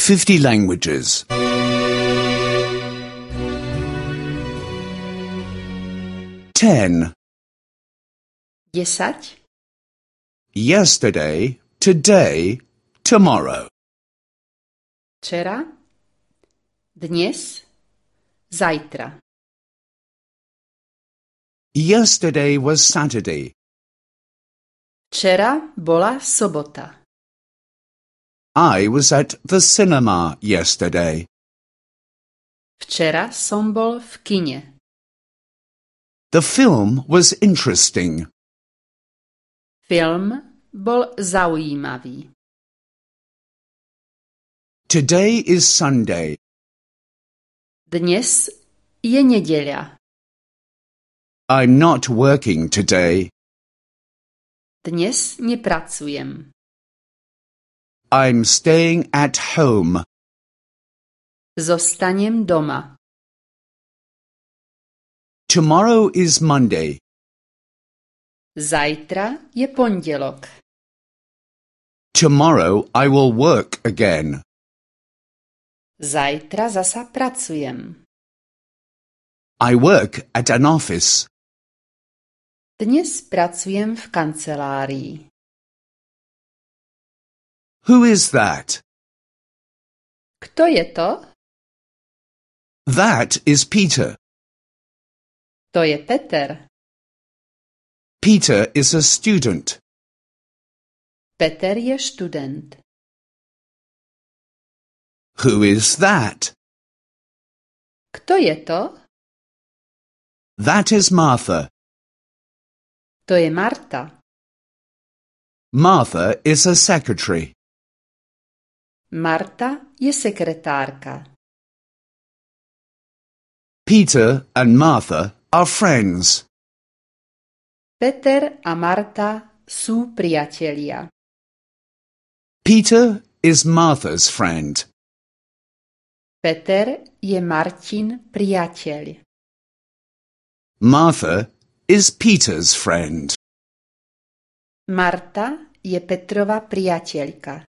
50 languages. 10. 10. Yesterday, today, tomorrow. Včera, dnes, zajtra. Yesterday was Saturday. Včera bola sobota. I was at the cinema yesterday. Včera som bol v kine. The film was interesting. Film bol zaujímavý. Today is Sunday. Dnes je nedeľa. I'm not working today. Dnes nepracujem. I'm staying at home. Zostanem doma. Tomorrow is Monday. Zajtra je pondelok. Tomorrow I will work again. Zajtra zasa pracujem. I work at an office. Dnes pracujem v kancelárii. Who is that? Kto je to? That is Peter. To je Peter. Peter is a student. Peter je študent. Who is that? Kto je to? That is Martha. To je Marta. Martha is a secretary. Marta je sekretárka. Peter and Martha are friends. Peter a Marta sú priatelia. Peter is Martha's friend. Peter je Martin priateľ. Martha is Peter's friend. Marta je Petrova priateľka.